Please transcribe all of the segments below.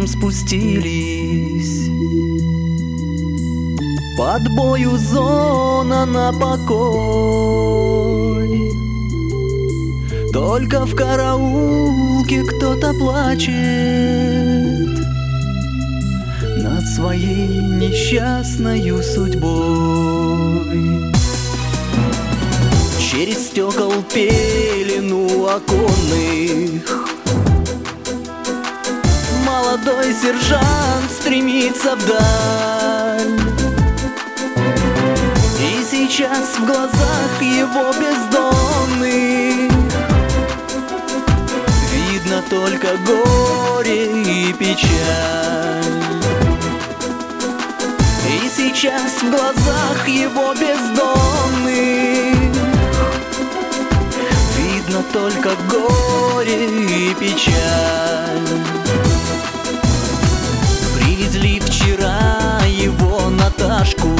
спустились. Под бою зона на покой. Только в караулке кто-то плачет над своей несчастною судьбой. Через стекол пелену оконных молодой сержант стремится вдаль. И сейчас в глазах его бездонных видно только горе и печаль. И сейчас в глазах его бездонных видно только горе и печаль. Привезли вчера его Наташку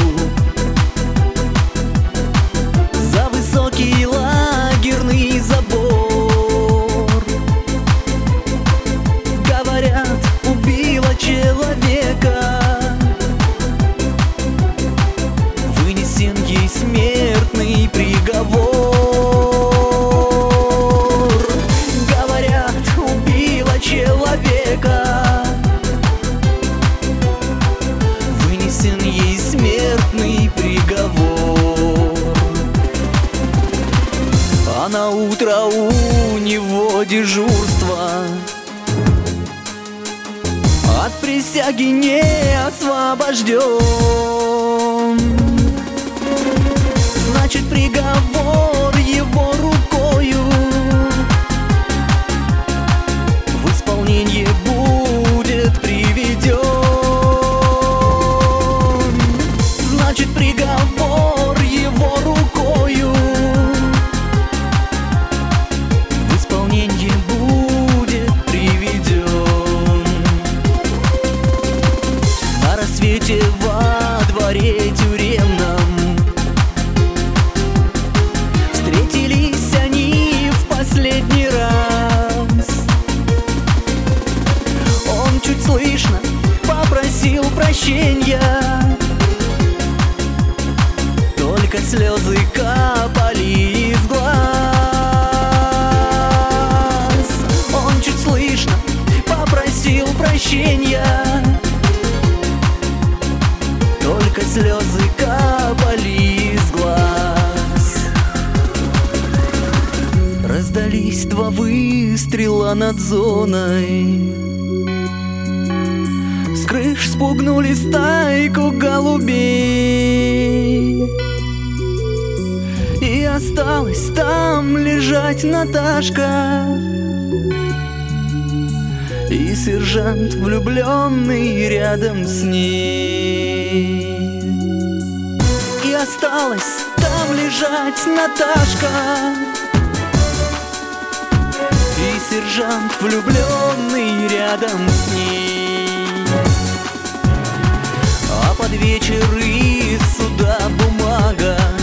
за высокий лагерный забор. Говорят, убила человека, вынесен ей смертный приговор. Говорят, убила человека, вынесен ей смертный приговор. А на утро у него дежурство, от присяги не освобожден. Значит, приговор его рукою в исполнение будет приведен. Значит, приговор его рукою в исполнение будет приведен. На рассвете во дворе тюремном встретились они в последний раз. Он чуть слышно попросил прощения, только слезы капали из глаз. Он чуть слышно попросил прощения, только слезы капали из глаз. Раздались два выстрела над зоной, с крыш спугнули стайку голубей. И осталась там лежать Наташка и сержант, влюбленный рядом с ней. И осталась там лежать Наташка и сержант, влюбленный рядом с ней. А под вечер из суда бумага